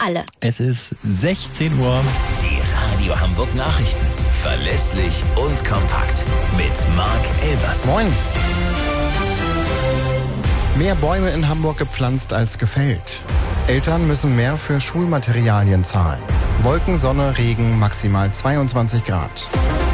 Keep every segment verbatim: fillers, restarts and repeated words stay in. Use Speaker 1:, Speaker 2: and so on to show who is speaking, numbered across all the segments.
Speaker 1: alle.
Speaker 2: Es ist sechzehn Uhr.
Speaker 3: Die Radio Hamburg Nachrichten. Verlässlich und kompakt. Mit Marc Elvers.
Speaker 4: Moin. Mehr Bäume in Hamburg gepflanzt als gefällt. Eltern müssen mehr für Schulmaterialien zahlen. Wolken, Sonne, Regen, maximal zweiundzwanzig Grad.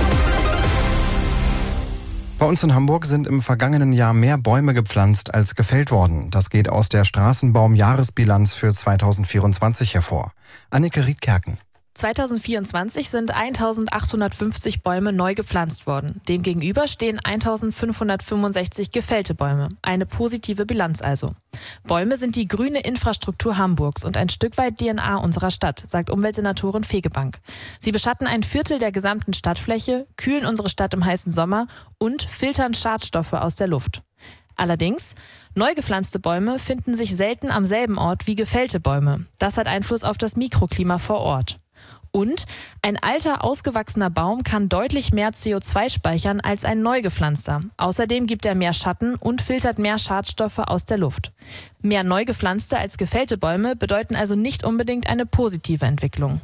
Speaker 4: Bei uns in Hamburg sind im vergangenen Jahr mehr Bäume gepflanzt als gefällt worden. Das geht aus der Straßenbaum-Jahresbilanz für zweitausendvierundzwanzig hervor. Annike Riedkerken.
Speaker 5: zweitausendvierundzwanzig sind eintausendachthundertfünfzig Bäume neu gepflanzt worden. Demgegenüber stehen eintausendfünfhundertfünfundsechzig gefällte Bäume. Eine positive Bilanz also. Bäume sind die grüne Infrastruktur Hamburgs und ein Stück weit D N A unserer Stadt, sagt Umweltsenatorin Fegebank. Sie beschatten ein Viertel der gesamten Stadtfläche, kühlen unsere Stadt im heißen Sommer und filtern Schadstoffe aus der Luft. Allerdings, neu gepflanzte Bäume finden sich selten am selben Ort wie gefällte Bäume. Das hat Einfluss auf das Mikroklima vor Ort. Und ein alter, ausgewachsener Baum kann deutlich mehr C O zwei speichern als ein neu gepflanzter. Außerdem gibt er mehr Schatten und filtert mehr Schadstoffe aus der Luft. Mehr neu gepflanzte als gefällte Bäume bedeuten also nicht unbedingt eine positive Entwicklung.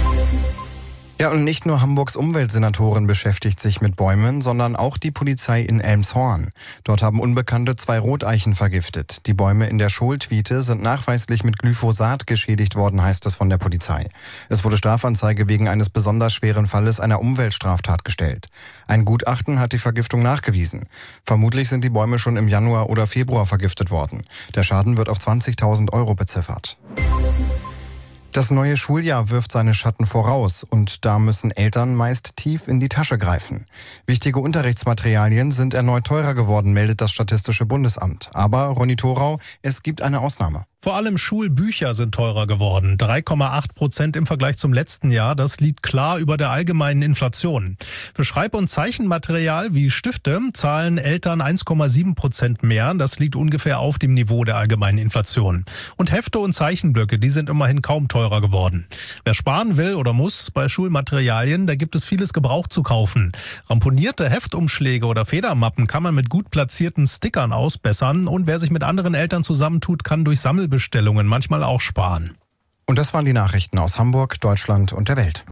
Speaker 4: Ja, und nicht nur Hamburgs Umweltsenatorin beschäftigt sich mit Bäumen, sondern auch die Polizei in Elmshorn. Dort haben Unbekannte zwei Roteichen vergiftet. Die Bäume in der Scholtwiete sind nachweislich mit Glyphosat geschädigt worden, heißt es von der Polizei. Es wurde Strafanzeige wegen eines besonders schweren Falles einer Umweltstraftat gestellt. Ein Gutachten hat die Vergiftung nachgewiesen. Vermutlich sind die Bäume schon im Januar oder Februar vergiftet worden. Der Schaden wird auf zwanzigtausend Euro beziffert. Das neue Schuljahr wirft seine Schatten voraus und da müssen Eltern meist tief in die Tasche greifen. Wichtige Unterrichtsmaterialien sind erneut teurer geworden, meldet das Statistische Bundesamt. Aber, Ronny Thorau, es gibt eine Ausnahme.
Speaker 6: Vor allem Schulbücher sind teurer geworden. drei Komma acht Prozent im Vergleich zum letzten Jahr. Das liegt klar über der allgemeinen Inflation. Für Schreib- und Zeichenmaterial wie Stifte zahlen Eltern eins Komma sieben Prozent mehr. Das liegt ungefähr auf dem Niveau der allgemeinen Inflation. Und Hefte und Zeichenblöcke, die sind immerhin kaum teurer geworden. Wer sparen will oder muss bei Schulmaterialien, da gibt es vieles gebraucht zu kaufen. Ramponierte Heftumschläge oder Federmappen kann man mit gut platzierten Stickern ausbessern. Und wer sich mit anderen Eltern zusammentut, kann durch Sammelbestellungen manchmal auch sparen.
Speaker 4: Und das waren die Nachrichten aus Hamburg, Deutschland und der Welt.